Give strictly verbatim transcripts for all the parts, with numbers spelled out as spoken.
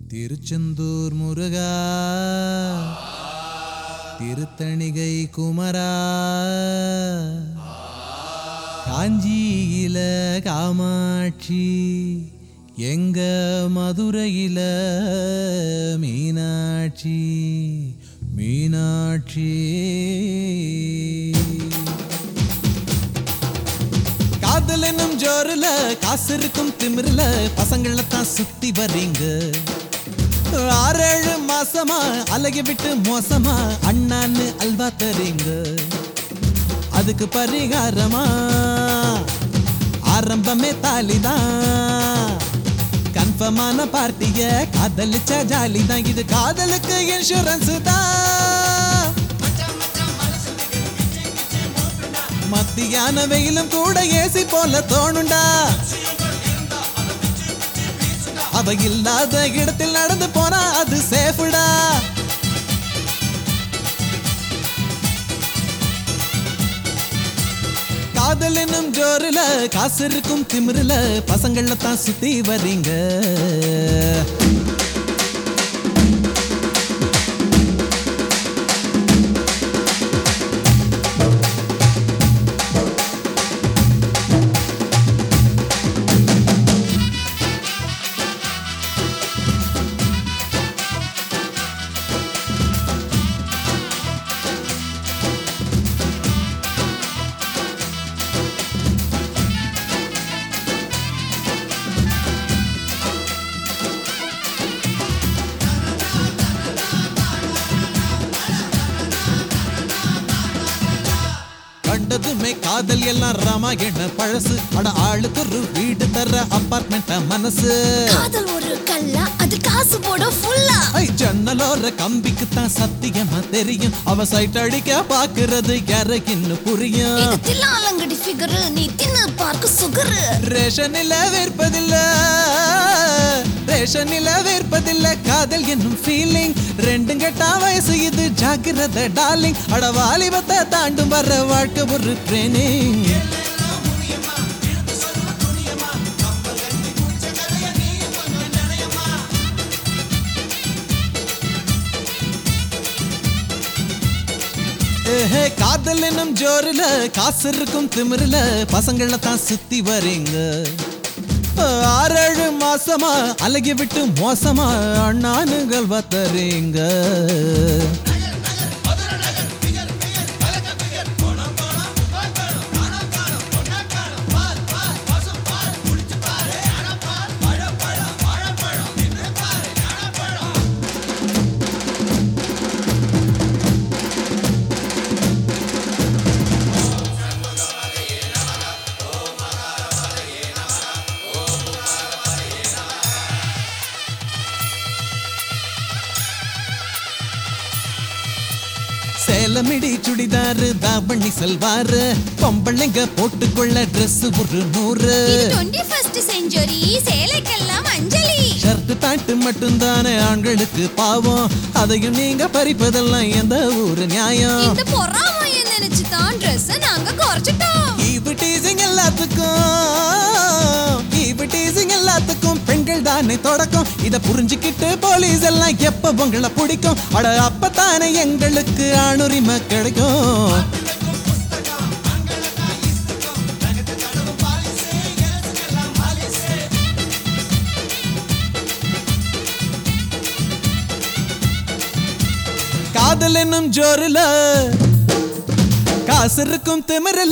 திருச்செந்தூர் முருகா, திருத்தணிகை குமரா, காஞ்சியில காமாட்சி, எங்க மதுரையில மீனாட்சி மீனாட்சி. காதல் என்னும் ஜோருல, காசு இருக்கும் திமிருல, பசங்களை தான் சுத்தி வரீங்க. ஆறேழு மாசமா அழகி விட்டு மோசமா அண்ணான்னு அல்வா தரீங்க. அதுக்கு பரிகாரமா ஆரம்பமே தாலிதான். கன்ஃபர்மான பார்ட்டிய காதலிச்ச ஜாலிதான். இது காதலுக்கு இன்சூரன்ஸ் தான். மத்தியான வெயிலும் கூட ஏசி போல தோணுண்டா. அவ இல்லாத இடத்தில் நடந்து போனா அது சேஃபுடா. காதல் என்னும் ஜோருல, காசு இருக்கும் திமிருல, பசங்கள தான் சுத்தி வரீங்க. கண்டதுமே காதல் எல்லாம் ராமாயண பழசு. அட ஆளுக்கு ஒரு வீடு தர அபார்ட்மெண்ட் மனசு. காதல் ஒரு கல்லா, அது காசு போட ஃபுல்லா. ஐ ஜன்னலோர கம்பிக்கு தான் சத்தியமா தெரியும். அவ சைட் அடிக்க பாக்குறது யாருக்குன்னு புரியும். இது தில்லாலங்கடி ஃபிகர், நீ தின்னு பார்க்க சுகர். ரேஷனில வேர்ப்பதில்ல, ரேஷனில வேர்ப்பதில்ல காதல் என்னும் ஃபீலிங். ரெண்டும் கெட்டா வயசு இது, ஜாக்கிரதை டார்லிங். அட வாலிபத்தை தாண்டும் வர்ற வாழ்க்கை ஒரு ட்ரெயினிங். காதல் என்னும் ஜோருல, காசு இருக்கும் திமிருல, பசங்களை தான் சுத்தி வரீங்க. ஆறேழு மாசமா அழகி விட்டு மோசமா அண்ணானுங்கள் வத்தறீங்க. சேலமிடி சுடிதாரு, தாவணி சல்வாரு, பொம்பளைங்க போட்டுக்கொள்ள ட்ரெஸ் ஒரு நூறு. டுவெண்ட்டி ஃபர்ஸ்ட் செஞ்சுரி, சேலைக்கெல்லாம் அஞ்சலி. ஷர்ட் பேண்ட் மட்டும் தானே ஆண்களுக்கு பாவம். அதையும் நீங்க பறிப்பதெல்லாம் எந்த ஊரு நியாயம்? இந்த பொறாமைய நினைச்சு தான் ட்ரெஸ் நாங்க குறைச்சிட்டோம். ஈவு டீசிங் எல்லாத்துக்கும், ஈவு டீசிங் எல்லாத்துக்கும் பெண்கள் தானே தொடக்கம். இத புரிஞ்சுக்கிட்டு போலீஸ் எல்லாம் எப்ப உங்களை பிடிக்கும்? அட அப்பத்தானே எங்களுக்கு ஆணுரிமை கிடைக்கும். காதல் என்னும் ஜோருல, காசு இருக்கும் திமிருல,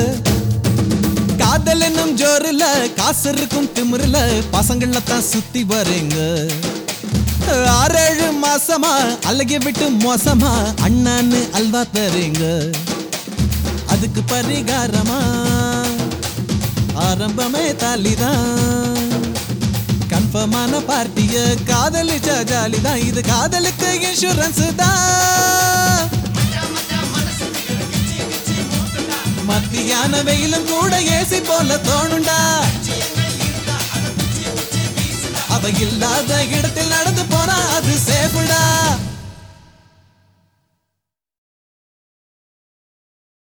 காதல் என்னும் ஜோருல, காசு இருக்கும் திமிருல, பசங்கள தான் சுத்தி வரீங்க. ஆறேழு மாசமா அழகி விட்டு மோசமா அண்ணான்னு அல்வா தரீங்க. அதுக்கு பரிகாரமா ஆரம்பமே தாலிதான். கன்ஃபர்மான பார்ட்டிய காதலிச்ச ஜாலிதான். இது காதலுக்கு இன்சூரன்ஸ் தான். மத்தியான வெயிலும் கூட ஏசி போல தோணுண்டா. அவ இல்லாத இடத்தில் நடந்து போனா அது சேஃபுடா.